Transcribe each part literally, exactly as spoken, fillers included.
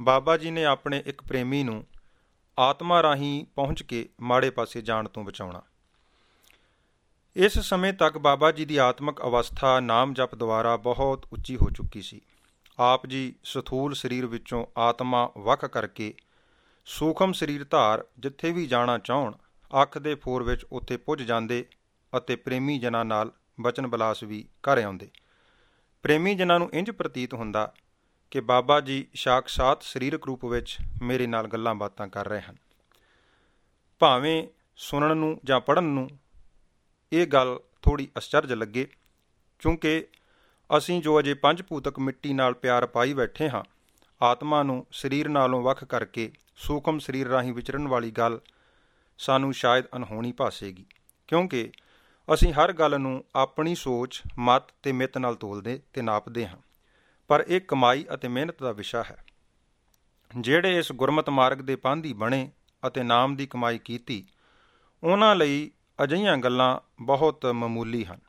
ਬਾਬਾ ਜੀ ਨੇ ਆਪਣੇ ਇੱਕ ਪ੍ਰੇਮੀ ਨੂੰ ਆਤਮਾ ਰਾਹੀਂ ਪਹੁੰਚ ਕੇ ਮਾੜੇ ਪਾਸੇ ਜਾਣ ਤੋਂ ਬਚਾਉਣਾ। ਇਸ ਸਮੇਂ ਤੱਕ ਬਾਬਾ ਜੀ ਦੀ ਆਤਮਿਕ ਅਵਸਥਾ ਨਾਮ ਜਪ ਦੁਆਰਾ ਬਹੁਤ ਉੱਚੀ ਹੋ ਚੁੱਕੀ ਸੀ। ਆਪ ਜੀ ਸਥੂਲ ਸਰੀਰ ਵਿੱਚੋਂ ਆਤਮਾ ਵੱਖ ਕਰਕੇ ਸੂਖਮ ਸਰੀਰ ਧਾਰ ਜਿੱਥੇ ਵੀ ਜਾਣਾ ਚਾਹੁਣ ਅੱਖ ਦੇ ਫੋਰ ਵਿੱਚ ਉੱਥੇ ਪੁੱਜ ਜਾਂਦੇ ਅਤੇ ਪ੍ਰੇਮੀ ਜਨਾਂ ਨਾਲ ਬਚਨ ਬਲਾਸ ਵੀ ਕਰ ਆਉਂਦੇ। ਪ੍ਰੇਮੀ ਜਨਾਂ ਨੂੰ ਇੰਝ ਪ੍ਰਤੀਤ ਹੁੰਦਾ ਕਿ ਬਾਬਾ ਜੀ ਸਾਖਸ਼ਾਤ ਸਰੀਰਕ ਰੂਪ ਵਿੱਚ ਮੇਰੇ ਨਾਲ ਗੱਲਾਂ ਬਾਤਾਂ ਕਰ ਰਹੇ ਹਨ। ਭਾਵੇਂ ਸੁਣਨ ਨੂੰ ਜਾਂ ਪੜ੍ਹਨ ਨੂੰ ਇਹ ਗੱਲ ਥੋੜ੍ਹੀ ਅਸਚਰਜ ਲੱਗੇ, ਕਿਉਂਕਿ ਅਸੀਂ ਜੋ ਅਜੇ ਪੰਜ ਭੂਤਕ ਮਿੱਟੀ ਨਾਲ ਪਿਆਰ ਪਾਈ ਬੈਠੇ ਹਾਂ, ਆਤਮਾ ਨੂੰ ਸਰੀਰ ਨਾਲੋਂ ਵੱਖ ਕਰਕੇ ਸੂਖਮ ਸਰੀਰ ਰਾਹੀਂ ਵਿਚਰਨ ਵਾਲੀ ਗੱਲ ਸਾਨੂੰ ਸ਼ਾਇਦ ਅਨਹੋਣੀ ਭਾਸੇਗੀ, ਕਿਉਂਕਿ ਅਸੀਂ ਹਰ ਗੱਲ ਨੂੰ ਆਪਣੀ ਸੋਚ, ਮਤ ਅਤੇ ਮਿੱਤ ਨਾਲ ਤੋਲਦੇ ਅਤੇ ਨਾਪਦੇ ਹਾਂ। ਪਰ ਇਹ ਕਮਾਈ ਅਤੇ ਮਿਹਨਤ ਦਾ ਵਿਸ਼ਾ ਹੈ। ਜਿਹੜੇ ਇਸ ਗੁਰਮਤਿ ਮਾਰਗ ਦੇ ਪਾਂਧੀ ਬਣੇ ਅਤੇ ਨਾਮ ਦੀ ਕਮਾਈ ਕੀਤੀ, ਉਹਨਾਂ ਲਈ ਅਜਿਹੀਆਂ ਗੱਲਾਂ ਬਹੁਤ ਮਾਮੂਲੀ ਹਨ।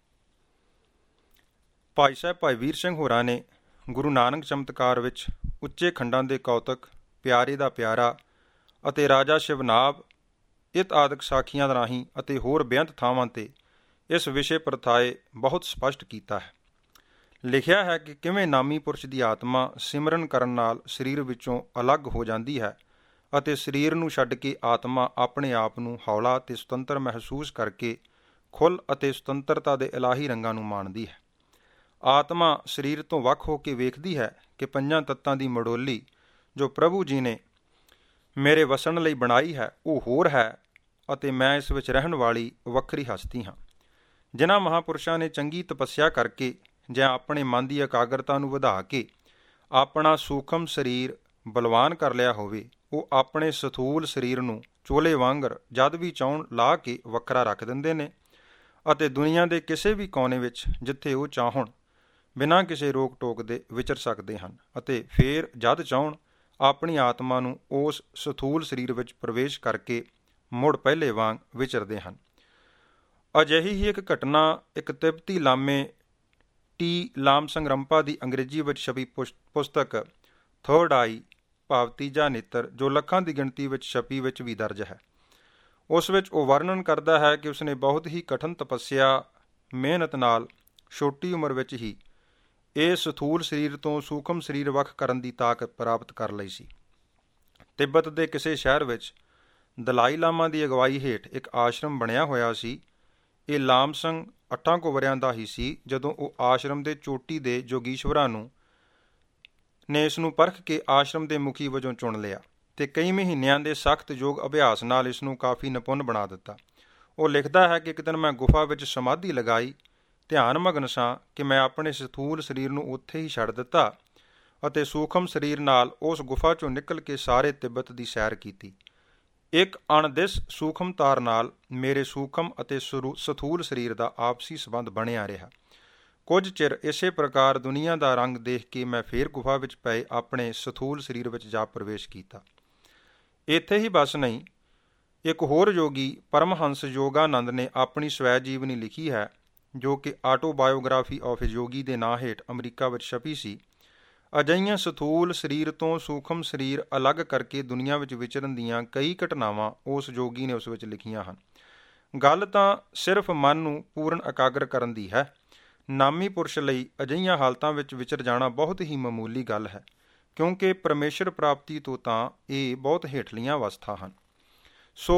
ਭਾਈ ਸਾਹਿਬ ਭਾਈ ਵੀਰ ਸਿੰਘ ਹੋਰਾਂ ਨੇ ਗੁਰੂ ਨਾਨਕ ਚਮਤਕਾਰ ਵਿੱਚ ਉੱਚੇ ਖੰਡਾਂ ਦੇ ਕੌਤਕ, ਪਿਆਰੇ ਦਾ ਪਿਆਰਾ ਅਤੇ ਰਾਜਾ ਸ਼ਿਵਨਾਭ ਇਤ ਆਦਿਕ ਸਾਖੀਆਂ ਰਾਹੀਂ ਅਤੇ ਹੋਰ ਬੇਅੰਤ ਥਾਵਾਂ 'ਤੇ ਇਸ ਵਿਸ਼ੇ ਪ੍ਰਥਾਏ ਬਹੁਤ ਸਪਸ਼ਟ ਕੀਤਾ ਹੈ। ਲਿਖਿਆ ਹੈ ਕਿ ਕਿਵੇਂ ਨਾਮੀ ਪੁਰਸ਼ ਦੀ ਆਤਮਾ ਸਿਮਰਨ ਕਰਨ ਨਾਲ ਸਰੀਰ ਵਿੱਚੋਂ ਅਲੱਗ ਹੋ ਜਾਂਦੀ ਹੈ ਅਤੇ ਸਰੀਰ ਨੂੰ ਛੱਡ ਕੇ ਆਤਮਾ ਆਪਣੇ ਆਪ ਨੂੰ ਹੌਲਾ ਅਤੇ ਸੁਤੰਤਰ ਮਹਿਸੂਸ ਕਰਕੇ ਖੁੱਲ੍ਹ ਅਤੇ ਸੁਤੰਤਰਤਾ ਦੇ ਇਲਾਹੀ ਰੰਗਾਂ ਨੂੰ ਮਾਣਦੀ ਹੈ। ਆਤਮਾ ਸਰੀਰ ਤੋਂ ਵੱਖ ਹੋ ਕੇ ਵੇਖਦੀ ਹੈ ਕਿ ਪੰਜਾਂ ਤੱਤਾਂ ਦੀ ਮਡੋਲੀ ਜੋ ਪ੍ਰਭੂ ਜੀ ਨੇ ਮੇਰੇ ਵਸਣ ਲਈ ਬਣਾਈ ਹੈ, ਉਹ ਹੋਰ ਹੈ ਅਤੇ ਮੈਂ ਇਸ ਵਿੱਚ ਰਹਿਣ ਵਾਲੀ ਵੱਖਰੀ ਹਸਤੀ ਹਾਂ। ਜਿਨ੍ਹਾਂ ਮਹਾਂਪੁਰਸ਼ਾਂ ਨੇ ਚੰਗੀ ਤਪੱਸਿਆ ਕਰਕੇ ਜਾਂ ਆਪਣੇ ਮਨ ਦੀ ਇਕਾਗਰਤਾ ਨੂੰ ਵਧਾ ਕੇ ਆਪਣਾ ਸੂਖਮ ਸਰੀਰ ਬਲਵਾਨ ਕਰ ਲਿਆ ਹੋਵੇ, ਉਹ ਆਪਣੇ ਸਥੂਲ ਸਰੀਰ ਨੂੰ ਚੋਲੇ ਵਾਂਗਰ ਜਦ ਵੀ ਚਾਹੁਣ ਲਾ ਕੇ ਵੱਖਰਾ ਰੱਖ ਦਿੰਦੇ ਨੇ ਅਤੇ ਦੁਨੀਆ ਦੇ ਕਿਸੇ ਵੀ ਕੋਨੇ ਵਿੱਚ ਜਿੱਥੇ ਉਹ ਚਾਹੁਣ ਬਿਨਾਂ ਕਿਸੇ ਰੋਕ ਟੋਕ ਦੇ ਵਿਚਰ ਸਕਦੇ ਹਨ ਅਤੇ ਫਿਰ ਜਦ ਚਾਹੁਣ ਆਪਣੀ ਆਤਮਾ ਨੂੰ ਉਸ ਸਥੂਲ ਸਰੀਰ ਵਿੱਚ ਪ੍ਰਵੇਸ਼ ਕਰਕੇ ਮੁੜ ਪਹਿਲੇ ਵਾਂਗ ਵਿਚਰਦੇ ਹਨ। ਅਜਿਹੀ ਹੀ ਇੱਕ ਘਟਨਾ ਇੱਕ ਤਿੱਬਤੀ ਲਾਮੇ ਟੀ ਲਾਮ ਸੰਗਰੰਪਾ ਦੀ ਅੰਗਰੇਜ਼ੀ ਵਿੱਚ ਛਪੀ ਪੁਸਤਕ ਥਰਡ ਆਈ ਭਾਵ ਤੀਜਾ ਨੇਤਰ, ਜੋ ਲੱਖਾਂ ਦੀ ਗਿਣਤੀ ਵਿੱਚ ਛਪੀ ਵਿੱਚ ਵੀ ਦਰਜ ਹੈ। ਉਸ ਵਿੱਚ ਉਹ ਵਰਣਨ ਕਰਦਾ ਹੈ ਕਿ ਉਸਨੇ ਬਹੁਤ ਹੀ ਕਠਿਨ ਤਪੱਸਿਆ ਮਿਹਨਤ ਨਾਲ ਛੋਟੀ ਉਮਰ ਵਿੱਚ ਹੀ ਇਹ ਸਥੂਲ ਸਰੀਰ ਤੋਂ ਸੂਖਮ ਸਰੀਰ ਵੱਖ ਕਰਨ ਦੀ ਤਾਕਤ ਪ੍ਰਾਪਤ ਕਰ ਲਈ ਸੀ। ਤਿੱਬਤ ਦੇ ਕਿਸੇ ਸ਼ਹਿਰ ਵਿੱਚ ਦਲਾਈ ਲਾਮਾ ਦੀ ਅਗਵਾਈ ਹੇਠ ਇੱਕ ਆਸ਼ਰਮ ਬਣਿਆ ਹੋਇਆ ਸੀ। ਇਹ ਲਾਮ ਸਿੰਘ ਅੱਠਾਂ ਕੁ ਵਰ੍ਹਿਆਂ ਦਾ ਹੀ ਸੀ ਜਦੋਂ ਉਹ ਆਸ਼ਰਮ ਦੇ ਚੋਟੀ ਦੇ ਜੋਗੀਸ਼ਵਰਾਂ ਨੂੰ ਨੇ ਇਸ ਨੂੰ ਪਰਖ ਕੇ ਆਸ਼ਰਮ ਦੇ ਮੁਖੀ ਵਜੋਂ ਚੁਣ ਲਿਆ ਅਤੇ ਕਈ ਮਹੀਨਿਆਂ ਦੇ ਸਖਤ ਯੋਗ ਅਭਿਆਸ ਨਾਲ ਇਸ ਨੂੰ ਕਾਫੀ ਨਿਪੁੰਨ ਬਣਾ ਦਿੱਤਾ। ਉਹ ਲਿਖਦਾ ਹੈ ਕਿ ਇੱਕ ਦਿਨ ਮੈਂ ਗੁਫਾ ਵਿੱਚ ਸਮਾਧੀ ਲਗਾਈ, ਧਿਆਨ ਮਗਨ ਸਾਂ ਕਿ ਮੈਂ ਆਪਣੇ ਸਥੂਲ ਸਰੀਰ ਨੂੰ ਉੱਥੇ ਹੀ ਛੱਡ ਦਿੱਤਾ ਅਤੇ ਸੂਖਮ ਸਰੀਰ ਨਾਲ ਉਸ ਗੁਫਾ 'ਚੋਂ ਨਿਕਲ ਕੇ ਸਾਰੇ ਤਿੱਬਤ ਦੀ ਸੈਰ ਕੀਤੀ। ਇੱਕ ਅਣਦਿਸ ਸੂਖਮਤਾਰ ਨਾਲ ਮੇਰੇ ਸੂਖਮ ਅਤੇ ਸਥੂਲ ਸਰੀਰ ਦਾ ਆਪਸੀ ਸੰਬੰਧ ਬਣਿਆ ਰਿਹਾ। ਕੁਝ ਚਿਰ ਇਸੇ ਪ੍ਰਕਾਰ ਦੁਨੀਆ ਦਾ ਰੰਗ ਦੇਖ ਕੇ ਮੈਂ ਫੇਰ ਗੁਫਾ ਵਿੱਚ ਪਏ ਆਪਣੇ ਸਥੂਲ ਸਰੀਰ ਵਿੱਚ ਜਾ ਪ੍ਰਵੇਸ਼ ਕੀਤਾ। ਇੱਥੇ ਹੀ ਬਸ ਨਹੀਂ, ਇੱਕ ਹੋਰ ਯੋਗੀ ਪਰਮਹੰਸ ਯੋਗਾਨੰਦ ਨੇ ਆਪਣੀ ਸਵੈ ਜੀਵਨੀ ਲਿਖੀ ਹੈ, ਜੋ ਕਿ ਆਟੋਬਾਇਓਗ੍ਰਾਫੀ ਆਫ ਏ ਯੋਗੀ ਦੇ ਨਾਂ ਹੇਠ ਅਮਰੀਕਾ ਵਿੱਚ ਛਪੀ ਸੀ। ਅਜਿਹੀਆਂ ਸਥੂਲ ਸਰੀਰ ਤੋਂ ਸੂਖਮ ਸਰੀਰ ਅਲੱਗ ਕਰਕੇ ਦੁਨੀਆ ਵਿੱਚ ਵਿਚਰਨ ਦੀਆਂ ਕਈ ਘਟਨਾਵਾਂ ਉਸ ਯੋਗੀ ਨੇ ਉਸ ਵਿੱਚ ਲਿਖੀਆਂ ਹਨ। ਗੱਲ ਤਾਂ ਸਿਰਫ ਮਨ ਨੂੰ ਪੂਰਨ ਇਕਾਗਰ ਕਰਨ ਦੀ ਹੈ। ਨਾਮੀ ਪੁਰਸ਼ ਲਈ ਅਜਿਹੀਆਂ ਹਾਲਤਾਂ ਵਿੱਚ ਵਿਚਰ ਜਾਣਾ ਬਹੁਤ ਹੀ ਮਾਮੂਲੀ ਗੱਲ ਹੈ, ਕਿਉਂਕਿ ਪਰਮੇਸ਼ਰ ਪ੍ਰਾਪਤੀ ਤੋਂ ਤਾਂ ਇਹ ਬਹੁਤ ਹੇਠਲੀਆਂ ਅਵਸਥਾ ਹਨ। ਸੋ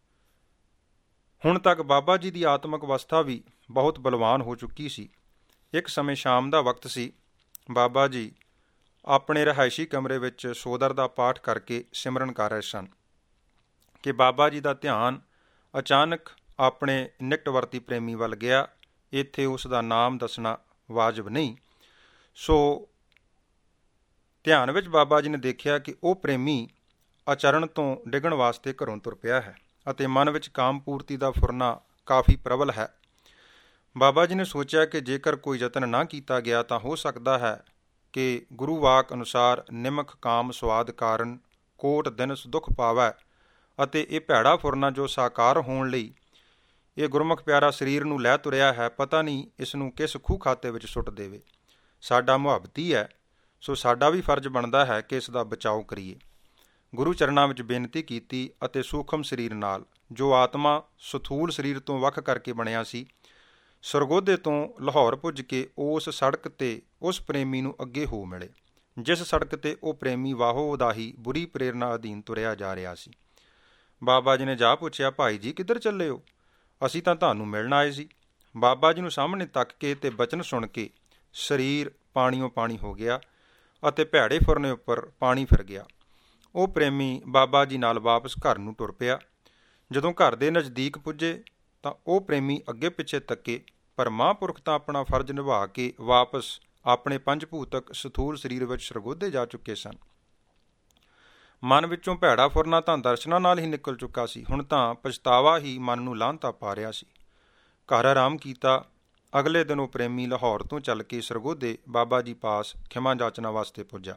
ਹੁਣ ਤੱਕ ਬਾਬਾ ਜੀ ਦੀ ਆਤਮਿਕ ਅਵਸਥਾ ਵੀ ਬਹੁਤ ਬਲਵਾਨ ਹੋ ਚੁੱਕੀ ਸੀ। ਇੱਕ ਸਮੇਂ ਸ਼ਾਮ ਦਾ ਵਕਤ ਸੀ। ਬਾਬਾ ਜੀ ਆਪਣੇ ਰਿਹਾਇਸ਼ੀ ਕਮਰੇ ਵਿੱਚ ਸੋਦਰ ਦਾ ਪਾਠ ਕਰਕੇ ਸਿਮਰਨ ਕਰ ਰਹੇ ਸਨ ਕਿ ਬਾਬਾ ਜੀ ਦਾ ਧਿਆਨ ਅਚਾਨਕ ਆਪਣੇ ਨਿਕਟਵਰਤੀ ਪ੍ਰੇਮੀ ਵੱਲ ਗਿਆ। ਇੱਥੇ ਉਸ ਦਾ ਨਾਮ ਦੱਸਣਾ ਵਾਜਬ ਨਹੀਂ। ਸੋ ਧਿਆਨ ਵਿੱਚ ਬਾਬਾ ਜੀ ਨੇ ਦੇਖਿਆ ਕਿ ਉਹ ਪ੍ਰੇਮੀ ਆਚਰਣ ਤੋਂ ਡਿੱਗਣ ਵਾਸਤੇ ਘਰੋਂ ਤੁਰ ਪਿਆ ਹੈ ਅਤੇ ਮਨ ਵਿੱਚ ਕਾਮ ਪੂਰਤੀ ਦਾ ਫੁਰਨਾ ਕਾਫੀ ਪ੍ਰਬਲ ਹੈ। ਬਾਬਾ ਜੀ ਨੇ ਸੋਚਿਆ ਕਿ ਜੇਕਰ ਕੋਈ ਯਤਨ ਨਾ ਕੀਤਾ ਗਿਆ ਤਾਂ ਹੋ ਸਕਦਾ ਹੈ ਕਿ ਗੁਰੂ ਵਾਕ ਅਨੁਸਾਰ ਨਿਮਕ ਕਾਮ ਸਵਾਦ ਕਾਰਨ ਕੋਟ ਦਿਨਸ ਦੁੱਖ ਪਾਵੈ ਅਤੇ ਇਹ ਭੈੜਾ ਫੁਰਨਾ ਜੋ ਸਾਕਾਰ ਹੋਣ ਲਈ ਇਹ ਗੁਰਮੁਖ ਪਿਆਰਾ ਸਰੀਰ ਨੂੰ ਲੈ ਤੁਰਿਆ ਹੈ, ਪਤਾ ਨਹੀਂ ਇਸ ਨੂੰ ਕਿਸ ਖੂਹ ਖਾਤੇ ਵਿੱਚ ਸੁੱਟ ਦੇਵੇ। ਸਾਡਾ ਮੁਹੱਬਤੀ ਹੈ ਸੋ ਸਾਡਾ ਵੀ ਫਰਜ਼ ਬਣਦਾ ਹੈ ਕਿ ਇਸ ਦਾ ਬਚਾਓ ਕਰੀਏ। ਗੁਰੂ ਚਰਨਾਂ ਵਿੱਚ ਬੇਨਤੀ ਕੀਤੀ ਅਤੇ ਸੂਖਮ ਸਰੀਰ ਨਾਲ, ਜੋ ਆਤਮਾ ਸਥੂਲ ਸਰੀਰ ਤੋਂ ਵੱਖ ਕਰਕੇ ਬਣਿਆ ਸੀ, ਸਰਗੋਧੇ ਤੋਂ ਲਾਹੌਰ ਪੁੱਜ ਕੇ ਉਸ ਸੜਕ 'ਤੇ ਉਸ ਪ੍ਰੇਮੀ ਨੂੰ ਅੱਗੇ ਹੋ ਮਿਲੇ, ਜਿਸ ਸੜਕ 'ਤੇ ਉਹ ਪ੍ਰੇਮੀ ਵਾਹੋ ਉਦਾਹੀ ਬੁਰੀ ਪ੍ਰੇਰਨਾ ਅਧੀਨ ਤੁਰਿਆ ਜਾ ਰਿਹਾ ਸੀ। ਬਾਬਾ ਜੀ ਨੇ ਜਾ ਪੁੱਛਿਆ, ਭਾਈ ਜੀ ਕਿੱਧਰ ਚੱਲੇ ਹੋ? ਅਸੀਂ ਤਾਂ ਤੁਹਾਨੂੰ ਮਿਲਣ ਆਏ ਸੀ। ਬਾਬਾ ਜੀ ਨੂੰ ਸਾਹਮਣੇ ਤੱਕ ਕੇ ਤੇ ਬਚਨ ਸੁਣ ਕੇ ਸਰੀਰ ਪਾਣੀਓ ਪਾਣੀ ਹੋ ਗਿਆ ਅਤੇ ਭੈੜੇ ਫੁਰਨੇ ਉੱਪਰ ਪਾਣੀ ਫਿਰ ਗਿਆ। ਉਹ ਪ੍ਰੇਮੀ ਬਾਬਾ ਜੀ ਨਾਲ ਵਾਪਸ ਘਰ ਨੂੰ ਟੁਰ ਪਿਆ। ਜਦੋਂ ਘਰ ਦੇ ਨਜ਼ਦੀਕ ਪੁੱਜੇ ਤਾਂ ਉਹ ਪ੍ਰੇਮੀ ਅੱਗੇ ਪਿੱਛੇ ਤੱਕੇ, ਪਰ ਮਹਾਂਪੁਰਖ ਤਾਂ ਆਪਣਾ ਫਰਜ਼ ਨਿਭਾ ਕੇ ਵਾਪਸ ਆਪਣੇ ਪੰਜ ਭੂਤਕ ਸਥੂਲ ਸਰੀਰ ਵਿੱਚ ਸਰਗੋਧੇ ਜਾ ਚੁੱਕੇ ਸਨ। ਮਨ ਵਿੱਚੋਂ ਭੈੜਾ ਫੁਰਨਾ ਤਾਂ ਦਰਸ਼ਨਾਂ ਨਾਲ ਹੀ ਨਿਕਲ ਚੁੱਕਾ ਸੀ। ਹੁਣ ਤਾਂ ਪਛਤਾਵਾ ਹੀ ਮਨ ਨੂੰ ਲਾਹਨਤਾ ਪਾ ਰਿਹਾ ਸੀ। ਘਰ ਆਰਾਮ ਕੀਤਾ। ਅਗਲੇ ਦਿਨ ਉਹ ਪ੍ਰੇਮੀ ਲਾਹੌਰ ਤੋਂ ਚੱਲ ਕੇ ਸਰਗੋਧੇ ਬਾਬਾ ਜੀ ਪਾਸ ਖਿਮਾ ਜਾਚਨਾ ਵਾਸਤੇ ਪੁੱਜਾ।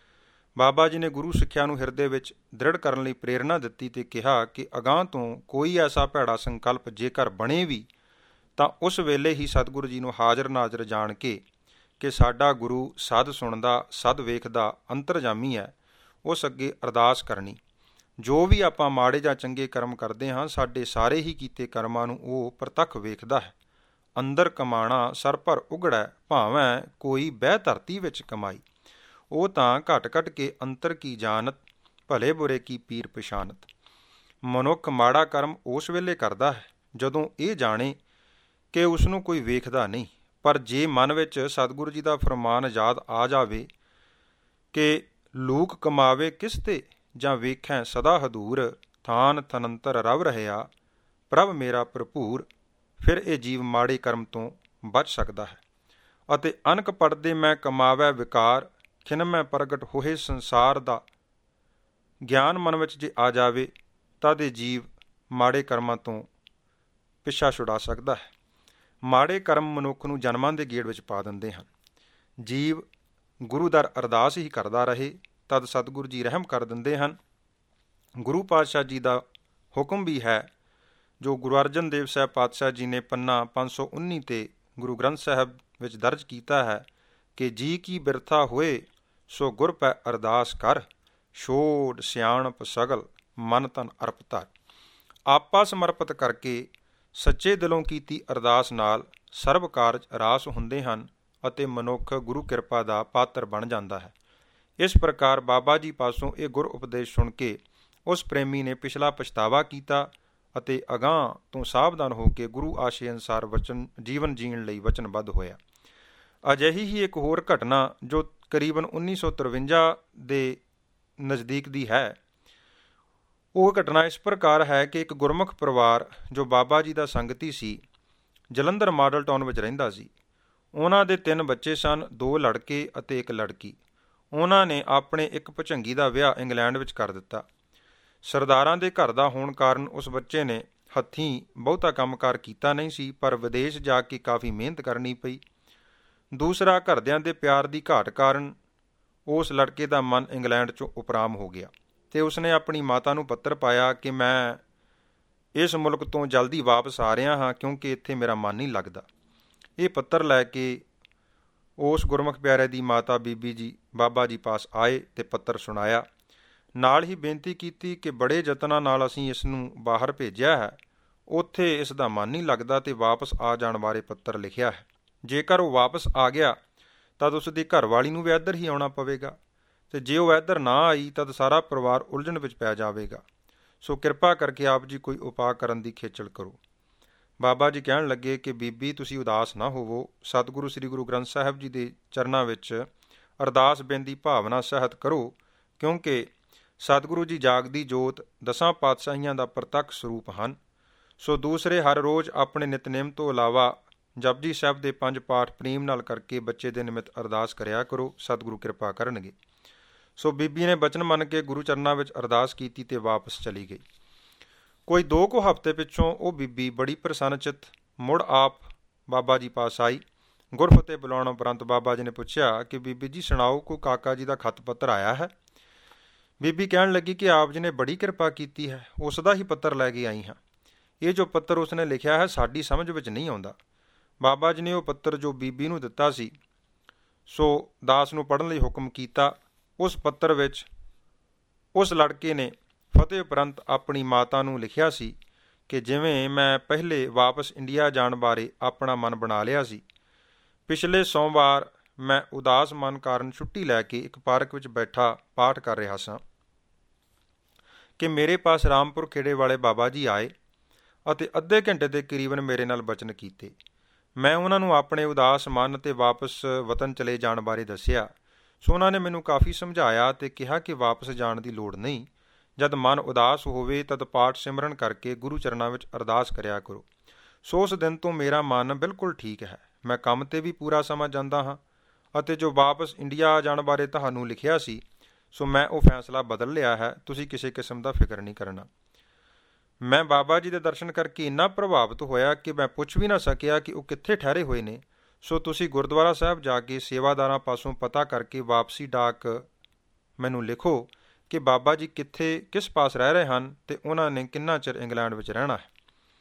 ਬਾਬਾ ਜੀ ਨੇ ਗੁਰੂ ਸਿੱਖਿਆ ਨੂੰ ਹਿਰਦੇ ਵਿੱਚ ਦ੍ਰਿੜ ਕਰਨ ਲਈ ਪ੍ਰੇਰਨਾ ਦਿੱਤੀ ਤੇ ਕਿਹਾ ਕਿ ਅਗਾਂਹ ਤੋਂ ਕੋਈ ਐਸਾ ਭੈੜਾ ਸੰਕਲਪ ਜੇਕਰ ਬਣੇ ਵੀ ਤਾਂ ਉਸ ਵੇਲੇ ਹੀ ਸਤਿਗੁਰੂ ਜੀ ਨੂੰ ਹਾਜ਼ਰ ਨਾਜ਼ਰ ਜਾਣ ਕੇ ਕਿ ਸਾਡਾ ਗੁਰੂ ਸਦ ਸੁਣਦਾ, ਸਦ ਵੇਖਦਾ, ਅੰਤਰਜਾਮੀ ਹੈ, ਉਸ ਅੱਗੇ ਅਰਦਾਸ ਕਰਨੀ। ਜੋ ਵੀ ਆਪਾਂ ਮਾੜੇ ਜਾਂ ਚੰਗੇ ਕਰਮ ਕਰਦੇ ਹਾਂ, ਸਾਡੇ ਸਾਰੇ ਹੀ ਕੀਤੇ ਕਰਮਾਂ ਨੂੰ ਉਹ ਪ੍ਰਤੱਖ ਵੇਖਦਾ ਹੈ। ਅੰਦਰ ਕਮਾਣਾ ਸਰ ਭਰ ਉਗੜੈ, ਭਾਵੇਂ ਕੋਈ ਬਹਿ ਧਰਤੀ ਵਿੱਚ ਕਮਾਈ। ਉਹ ਤਾਂ ਘਟ ਘਟ ਕੇ ਅੰਤਰ ਕੀ ਜਾਣਤ, ਭਲੇ ਬੁਰੇ ਕੀ ਪੀਰ ਪਛਾਨਤ। ਮਨੁੱਖ ਮਾੜਾ ਕਰਮ ਉਸ ਵੇਲੇ ਕਰਦਾ ਹੈ ਜਦੋਂ ਇਹ ਜਾਣੇ ਕਿ ਉਸ ਨੂੰ ਕੋਈ ਵੇਖਦਾ ਨਹੀਂ। ਪਰ ਜੇ ਮਨ ਵਿੱਚ ਸਤਿਗੁਰੂ ਜੀ ਦਾ ਫਰਮਾਨ ਯਾਦ ਆ ਜਾਵੇ ਕਿ ਲੂਕ ਕਮਾਵੇ ਕਿਸ ਤੇ, ਜਾਂ ਵੇਖੈ ਸਦਾ ਹਦੂਰ, ਥਾਨ ਥਨੰਤਰ ਰਵ ਰਹਿਆ ਪ੍ਰਭ ਮੇਰਾ ਭਰਪੂਰ, ਫਿਰ ਇਹ ਜੀਵ ਮਾੜੇ ਕਰਮ ਤੋਂ ਬਚ ਸਕਦਾ ਹੈ। ਅਤੇ ਅਨਕ ਪੜਦੇ ਮੈਂ ਕਮਾਵੈ ਵਿਕਾਰ, ਖਿਨ ਮੈਂ ਪ੍ਰਗਟ ਹੋਏ ਸੰਸਾਰ ਦਾ ਗਿਆਨ ਮਨ ਵਿੱਚ ਜੇ ਆ ਜਾਵੇ ਤਦ ਇਹ ਜੀਵ ਮਾੜੇ ਕਰਮਾਂ ਤੋਂ ਪਿੱਛਾ ਛੁਡਾ ਸਕਦਾ ਹੈ। ਮਾੜੇ ਕਰਮ ਮਨੁੱਖ ਨੂੰ ਜਨਮਾਂ ਦੇ ਗੇੜ ਵਿੱਚ ਪਾ ਦਿੰਦੇ ਹਨ। ਜੀਵ ਗੁਰੂ ਦਰ ਅਰਦਾਸ ਹੀ ਕਰਦਾ ਰਹੇ ਤਦ ਸਤਿਗੁਰੂ ਜੀ ਰਹਿਮ ਕਰ ਦਿੰਦੇ ਹਨ। ਗੁਰੂ ਪਾਤਸ਼ਾਹ ਜੀ ਦਾ ਹੁਕਮ ਵੀ ਹੈ, ਜੋ ਗੁਰੂ ਅਰਜਨ ਦੇਵ ਸਾਹਿਬ ਪਾਤਸ਼ਾਹ ਜੀ ਨੇ ਪੰਨਾ ਪੰਜ ਸੌ ਉੱਨੀ 'ਤੇ ਗੁਰੂ ਗ੍ਰੰਥ ਸਾਹਿਬ ਵਿੱਚ ਦਰਜ ਕੀਤਾ ਹੈ ਕਿ ਜੀ ਕੀ ਬਿਰਥਾ ਹੋਏ ਸੋ ਗੁਰ ਪੈ ਅਰਦਾਸ ਕਰ, ਛੋੜ ਸਿਆਣਪ ਸਗਲ ਮਨ ਤਨ ਅਰਪ ਧਰ। ਆਪਾ ਸਮਰਪਿਤ ਕਰਕੇ ਸੱਚੇ ਦਿਲੋਂ ਕੀਤੀ ਅਰਦਾਸ ਨਾਲ ਸਰਬ ਕਾਰਜ ਰਾਸ ਹੁੰਦੇ ਹਨ ਅਤੇ ਮਨੁੱਖ ਗੁਰੂ ਕਿਰਪਾ ਦਾ ਪਾਤਰ ਬਣ ਜਾਂਦਾ ਹੈ। ਇਸ ਪ੍ਰਕਾਰ ਬਾਬਾ ਜੀ ਪਾਸੋਂ ਇਹ ਗੁਰ ਉਪਦੇਸ਼ ਸੁਣ ਕੇ ਉਸ ਪ੍ਰੇਮੀ ਨੇ ਪਿਛਲਾ ਪਛਤਾਵਾ ਕੀਤਾ ਅਤੇ ਅਗਾਂਹ ਤੋਂ ਸਾਵਧਾਨ ਹੋ ਕੇ ਗੁਰੂ ਆਸ਼ੇ ਅਨੁਸਾਰ ਵਚਨ ਜੀਵਨ ਜੀਣ ਲਈ ਵਚਨਬੱਧ ਹੋਇਆ। ਅਜਿਹੀ ਹੀ ਇੱਕ ਹੋਰ ਘਟਨਾ ਜੋ ਕਰੀਬਨ ਉੱਨੀ ਸੌ ਤਰਵੰਜਾ ਦੇ ਨਜ਼ਦੀਕ ਦੀ ਹੈ। ਉਹ ਘਟਨਾ ਇਸ ਪ੍ਰਕਾਰ ਹੈ ਕਿ ਇੱਕ ਗੁਰਮੁਖ ਪਰਿਵਾਰ ਜੋ ਬਾਬਾ ਜੀ ਦਾ ਸੰਗਤੀ ਸੀ, ਜਲੰਧਰ ਮਾਡਲ ਟਾਊਨ ਵਿੱਚ ਰਹਿੰਦਾ ਸੀ। ਉਹਨਾਂ ਦੇ ਤਿੰਨ ਬੱਚੇ ਸਨ, ਦੋ ਲੜਕੇ ਅਤੇ ਇੱਕ ਲੜਕੀ। ਉਹਨਾਂ ਨੇ ਆਪਣੇ ਇੱਕ ਭੁਚੰਗੀ ਦਾ ਵਿਆਹ ਇੰਗਲੈਂਡ ਵਿੱਚ ਕਰ ਦਿੱਤਾ। ਸਰਦਾਰਾਂ ਦੇ ਘਰ ਦਾ ਹੋਣ ਕਾਰਨ ਉਸ ਬੱਚੇ ਨੇ ਹੱਥੀਂ ਬਹੁਤਾ ਕੰਮਕਾਰ ਕੀਤਾ ਨਹੀਂ ਸੀ, ਪਰ ਵਿਦੇਸ਼ ਜਾ ਕੇ ਕਾਫੀ ਮਿਹਨਤ ਕਰਨੀ ਪਈ। ਦੂਸਰਾ, ਘਰਦਿਆਂ ਦੇ ਪਿਆਰ ਦੀ ਘਾਟ ਕਾਰਨ ਉਸ ਲੜਕੇ ਦਾ ਮਨ ਇੰਗਲੈਂਡ 'ਚੋਂ ਉਪਰਾਮ ਹੋ ਗਿਆ ਅਤੇ ਉਸਨੇ ਆਪਣੀ ਮਾਤਾ ਨੂੰ ਪੱਤਰ ਪਾਇਆ ਕਿ ਮੈਂ ਇਸ ਮੁਲਕ ਤੋਂ ਜਲਦੀ ਵਾਪਸ ਆ ਰਿਹਾ ਹਾਂ ਕਿਉਂਕਿ ਇੱਥੇ ਮੇਰਾ ਮਨ ਨਹੀਂ ਲੱਗਦਾ। ਇਹ ਪੱਤਰ ਲੈ ਕੇ ਉਸ ਗੁਰਮੁਖ ਪਿਆਰੇ ਦੀ ਮਾਤਾ ਬੀਬੀ ਜੀ ਬਾਬਾ ਜੀ ਪਾਸ ਆਏ ਅਤੇ ਪੱਤਰ ਸੁਣਾਇਆ। ਨਾਲ ਹੀ ਬੇਨਤੀ ਕੀਤੀ ਕਿ ਬੜੇ ਯਤਨਾਂ ਨਾਲ ਅਸੀਂ ਇਸ ਨੂੰ ਬਾਹਰ ਭੇਜਿਆ ਹੈ, ਉੱਥੇ ਇਸ ਦਾ ਮਨ ਨਹੀਂ ਲੱਗਦਾ ਅਤੇ ਵਾਪਸ ਆ ਜਾਣ ਬਾਰੇ ਪੱਤਰ ਲਿਖਿਆ ਹੈ। ਜੇਕਰ ਉਹ ਵਾਪਸ ਆ ਗਿਆ ਤਦ ਉਸ ਦੀ ਘਰਵਾਲੀ ਨੂੰ ਵੀ ਇੱਧਰ ਹੀ ਆਉਣਾ ਪਵੇਗਾ, ਅਤੇ ਜੇ ਉਹ ਇੱਧਰ ਨਾ ਆਈ ਤਦ ਸਾਰਾ ਪਰਿਵਾਰ ਉਲਝਣ ਵਿੱਚ ਪੈ ਜਾਵੇਗਾ। ਸੋ ਕਿਰਪਾ ਕਰਕੇ ਆਪ ਜੀ ਕੋਈ ਉਪਾਅ ਕਰਨ ਦੀ ਖੇਚਲ ਕਰੋ। ਬਾਬਾ ਜੀ ਕਹਿਣ ਲੱਗੇ ਕਿ ਬੀਬੀ ਤੁਸੀਂ ਉਦਾਸ ਨਾ ਹੋਵੋ, ਸਤਿਗੁਰੂ ਸ੍ਰੀ ਗੁਰੂ ਗ੍ਰੰਥ ਸਾਹਿਬ ਜੀ ਦੇ ਚਰਨਾਂ ਵਿੱਚ ਅਰਦਾਸ ਬੇਨਤੀ ਭਾਵਨਾ ਸਹਿਤ ਕਰੋ, ਕਿਉਂਕਿ ਸਤਿਗੁਰੂ ਜੀ ਜਾਗਦੀ ਜੋਤ ਦਸਾਂ ਪਾਤਸ਼ਾਹੀਆਂ ਦਾ ਪ੍ਰਤੱਖ ਸਰੂਪ ਹਨ। ਸੋ ਦੂਸਰੇ ਹਰ ਰੋਜ਼ ਆਪਣੇ ਨਿਤਨੇਮ ਤੋਂ ਇਲਾਵਾ ਜਪਜੀ ਸਾਹਿਬ ਦੇ ਪੰਜ ਪਾਠ ਪ੍ਰੇਮ ਨਾਲ ਕਰਕੇ ਬੱਚੇ ਦੇ ਨਿਮਿਤ ਅਰਦਾਸ ਕਰਿਆ ਕਰੋ, ਸਤਿਗੁਰੂ ਕਿਰਪਾ ਕਰਨਗੇ। ਸੋ ਬੀਬੀ ਨੇ ਬਚਨ ਮੰਨ ਕੇ ਗੁਰੂ ਚਰਨਾਂ ਵਿੱਚ ਅਰਦਾਸ ਕੀਤੀ ਅਤੇ ਵਾਪਸ ਚਲੀ ਗਈ। ਕੋਈ ਦੋ ਕੁ ਹਫ਼ਤੇ ਪਿੱਛੋਂ ਉਹ ਬੀਬੀ ਬੜੀ ਪ੍ਰਸੰਨਚਿਤ ਮੁੜ ਆਪ ਬਾਬਾ ਜੀ ਪਾਸ ਆਈ। ਗੁਰਫਤਿਹ ਬੁਲਾਉਣ ਉਪਰੰਤ ਬਾਬਾ ਜੀ ਨੇ ਪੁੱਛਿਆ ਕਿ ਬੀਬੀ ਜੀ ਸੁਣਾਓ, ਕੋਈ ਕਾਕਾ ਜੀ ਦਾ ਖੱਤ ਪੱਤਰ ਆਇਆ ਹੈ? ਬੀਬੀ ਕਹਿਣ ਲੱਗੀ ਕਿ ਆਪ ਜੀ ਨੇ ਬੜੀ ਕਿਰਪਾ ਕੀਤੀ ਹੈ, ਉਸ ਦਾ ਹੀ ਪੱਤਰ ਲੈ ਕੇ ਆਈ ਹਾਂ। ਇਹ ਜੋ ਪੱਤਰ ਉਸਨੇ ਲਿਖਿਆ ਹੈ ਸਾਡੀ ਸਮਝ ਵਿੱਚ ਨਹੀਂ ਆਉਂਦਾ। ਬਾਬਾ ਜੀ ਨੇ ਉਹ ਪੱਤਰ ਜੋ ਬੀਬੀ ਨੂੰ ਦਿੱਤਾ ਸੀ ਸੋ ਦਾਸ ਨੂੰ ਪੜ੍ਹਨ ਲਈ ਹੁਕਮ ਕੀਤਾ। ਉਸ ਪੱਤਰ ਵਿੱਚ ਉਸ ਲੜਕੇ ਨੇ ਫਤਿਹ ਉਪਰੰਤ ਆਪਣੀ ਮਾਤਾ ਨੂੰ ਲਿਖਿਆ ਸੀ ਕਿ ਜਿਵੇਂ ਮੈਂ ਪਹਿਲੇ ਵਾਪਸ ਇੰਡੀਆ ਜਾਣ ਬਾਰੇ ਆਪਣਾ ਮਨ ਬਣਾ ਲਿਆ ਸੀ, ਪਿਛਲੇ ਸੋਮਵਾਰ ਮੈਂ ਉਦਾਸ ਮਨ ਕਾਰਨ ਛੁੱਟੀ ਲੈ ਕੇ ਇੱਕ ਪਾਰਕ ਵਿੱਚ ਬੈਠਾ ਪਾਠ ਕਰ ਰਿਹਾ ਸਾਂ ਕਿ ਮੇਰੇ ਪਾਸ ਰਾਮਪੁਰ ਖੇੜੇ ਵਾਲੇ ਬਾਬਾ ਜੀ ਆਏ ਅਤੇ ਅੱਧੇ ਘੰਟੇ ਦੇ ਕਰੀਬਨ ਮੇਰੇ ਨਾਲ ਬਚਨ ਕੀਤੇ। ਮੈਂ ਉਹਨਾਂ ਨੂੰ ਆਪਣੇ ਉਦਾਸ ਮਨ ਅਤੇ ਵਾਪਸ ਵਤਨ ਚਲੇ ਜਾਣ ਬਾਰੇ ਦੱਸਿਆ। ਸੋ ਉਹਨਾਂ ਨੇ ਮੈਨੂੰ ਕਾਫੀ ਸਮਝਾਇਆ ਅਤੇ ਕਿਹਾ ਕਿ ਵਾਪਸ ਜਾਣ ਦੀ ਲੋੜ ਨਹੀਂ। ਜਦ ਮਨ ਉਦਾਸ ਹੋਵੇ ਤਦ ਪਾਠ ਸਿਮਰਨ ਕਰਕੇ ਗੁਰੂ ਚਰਨਾਂ ਵਿੱਚ ਅਰਦਾਸ ਕਰਿਆ ਕਰੋ। ਸੋ ਉਸ ਦਿਨ ਤੋਂ ਮੇਰਾ ਮਨ ਬਿਲਕੁਲ ਠੀਕ ਹੈ। ਮੈਂ ਕੰਮ 'ਤੇ ਵੀ ਪੂਰਾ ਸਮਾਂ ਜਾਂਦਾ ਹਾਂ ਅਤੇ ਜੋ ਵਾਪਸ ਇੰਡੀਆ ਜਾਣ ਬਾਰੇ ਤੁਹਾਨੂੰ ਲਿਖਿਆ ਸੀ, ਸੋ ਮੈਂ ਉਹ ਫੈਸਲਾ ਬਦਲ ਲਿਆ ਹੈ। ਤੁਸੀਂ ਕਿਸੇ ਕਿਸਮ ਦਾ ਫਿਕਰ ਨਹੀਂ ਕਰਨਾ। ਮੈਂ ਬਾਬਾ ਜੀ ਦੇ ਦਰਸ਼ਨ ਕਰਕੇ ਇੰਨਾ ਪ੍ਰਭਾਵਿਤ ਹੋਇਆ ਕਿ ਮੈਂ ਪੁੱਛ ਵੀ ਨਾ ਸਕਿਆ ਕਿ ਉਹ ਕਿੱਥੇ ਠਹਿਰੇ ਹੋਏ ਨੇ। ਸੋ ਤੁਸੀਂ ਗੁਰਦੁਆਰਾ ਸਾਹਿਬ ਜਾ ਕੇ ਸੇਵਾਦਾਰਾਂ ਪਾਸੋਂ ਪਤਾ ਕਰਕੇ ਵਾਪਸੀ ਡਾਕ ਮੈਨੂੰ ਲਿਖੋ ਕਿ ਬਾਬਾ ਜੀ ਕਿੱਥੇ ਕਿਸ ਪਾਸ ਰਹਿ ਰਹੇ ਹਨ ਅਤੇ ਉਹਨਾਂ ਨੇ ਕਿੰਨਾ ਚਿਰ ਇੰਗਲੈਂਡ ਵਿੱਚ ਰਹਿਣਾ ਹੈ।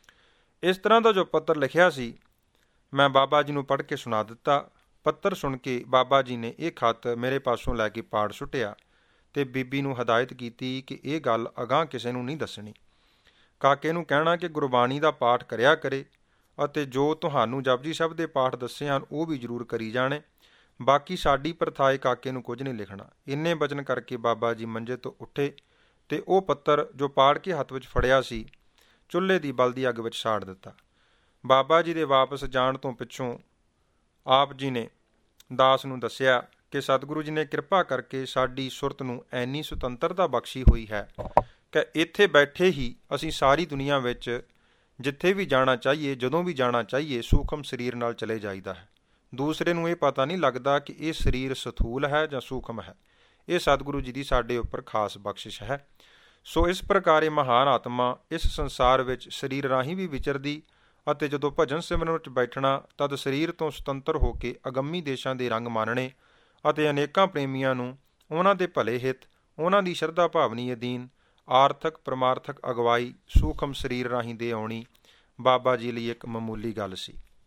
ਇਸ ਤਰ੍ਹਾਂ ਦਾ ਜੋ ਪੱਤਰ ਲਿਖਿਆ ਸੀ ਮੈਂ ਬਾਬਾ ਜੀ ਨੂੰ ਪੜ੍ਹ ਕੇ ਸੁਣਾ ਦਿੱਤਾ। ਪੱਤਰ ਸੁਣ ਕੇ ਬਾਬਾ ਜੀ ਨੇ ਇਹ ਖੱਤ ਮੇਰੇ ਪਾਸੋਂ ਲੈ ਕੇ ਪਾੜ ਸੁੱਟਿਆ ਅਤੇ ਬੀਬੀ ਨੂੰ ਹਦਾਇਤ ਕੀਤੀ ਕਿ ਇਹ ਗੱਲ ਅਗਾਂਹ ਕਿਸੇ ਨੂੰ ਨਹੀਂ ਦੱਸਣੀ। ਕਾਕੇ ਨੂੰ ਕਹਿਣਾ ਕਿ ਗੁਰਬਾਣੀ ਦਾ ਪਾਠ ਕਰਿਆ ਕਰੇ ਅਤੇ ਜੋ ਤੁਹਾਨੂੰ ਜਪਜੀ ਸਾਹਿਬ ਦੇ ਪਾਠ ਦੱਸੇ ਹਨ ਉਹ ਵੀ ਜ਼ਰੂਰ ਕਰੀ ਜਾਣੇ। ਬਾਕੀ ਸਾਡੀ ਪ੍ਰਥਾਏ ਕਾਕੇ ਨੂੰ ਕੁਝ ਨਹੀਂ ਲਿਖਣਾ। ਇੰਨੇ ਬਚਨ ਕਰਕੇ ਬਾਬਾ ਜੀ ਮੰਜੇ ਤੋਂ ਉੱਠੇ ਅਤੇ ਉਹ ਪੱਤਰ ਜੋ ਪਾੜ ਕੇ ਹੱਥ ਵਿੱਚ ਫੜਿਆ ਸੀ ਚੁੱਲ੍ਹੇ ਦੀ ਬਲਦੀ ਅੱਗ ਵਿੱਚ ਸਾੜ ਦਿੱਤਾ। ਬਾਬਾ ਜੀ ਦੇ ਵਾਪਸ ਜਾਣ ਤੋਂ ਪਿੱਛੋਂ ਆਪ ਜੀ ਨੇ ਦਾਸ ਨੂੰ ਦੱਸਿਆ ਕਿ ਸਤਿਗੁਰੂ ਜੀ ਨੇ ਕਿਰਪਾ ਕਰਕੇ ਸਾਡੀ ਸੁਰਤ ਨੂੰ ਐਨੀ ਸੁਤੰਤਰਤਾ ਬਖਸ਼ੀ ਹੋਈ ਹੈ ਕਿ ਇੱਥੇ ਬੈਠੇ ਹੀ ਅਸੀਂ ਸਾਰੀ ਦੁਨੀਆ ਵਿੱਚ ਜਿੱਥੇ ਵੀ ਜਾਣਾ ਚਾਹੀਏ, ਜਦੋਂ ਵੀ ਜਾਣਾ ਚਾਹੀਏ, ਸੂਖਮ ਸਰੀਰ ਨਾਲ ਚਲੇ ਜਾਈਦਾ ਹੈ। ਦੂਸਰੇ ਨੂੰ ਇਹ ਪਤਾ ਨਹੀਂ ਲੱਗਦਾ ਕਿ ਇਹ ਸਰੀਰ ਸਥੂਲ ਹੈ ਜਾਂ ਸੂਖਮ ਹੈ। ਇਹ ਸਤਿਗੁਰੂ ਜੀ ਦੀ ਸਾਡੇ ਉੱਪਰ ਖਾਸ ਬਖਸ਼ਿਸ਼ ਹੈ। ਸੋ ਇਸ ਪ੍ਰਕਾਰ ਇਹ ਮਹਾਨ ਆਤਮਾ ਇਸ ਸੰਸਾਰ ਵਿੱਚ ਸਰੀਰ ਰਾਹੀਂ ਵੀ ਵਿਚਰਦੀ ਅਤੇ ਜਦੋਂ ਭਜਨ ਸਿਮਰਨ ਵਿੱਚ ਬੈਠਣਾ ਤਦ ਸਰੀਰ ਤੋਂ ਸੁਤੰਤਰ ਹੋ ਕੇ ਅਗੰਮੀ ਦੇਸ਼ਾਂ ਦੇ ਰੰਗ ਮਾਣਨੇ ਅਤੇ ਅਨੇਕਾਂ ਪ੍ਰੇਮੀਆਂ ਨੂੰ ਉਹਨਾਂ ਦੇ ਭਲੇ ਹਿੱਤ, ਉਹਨਾਂ ਦੀ ਸ਼ਰਧਾ ਭਾਵਨੀ ਅਧੀਨ ਆਰਥਕ ਪਰਮਾਰਥਕ ਅਗਵਾਈ ਸੂਖਮ ਸਰੀਰ ਰਾਹੀਂ ਦੇ ਆਉਣੀ ਬਾਬਾ ਜੀ ਲਈ ਇੱਕ ਮਾਮੂਲੀ ਗੱਲ ਸੀ।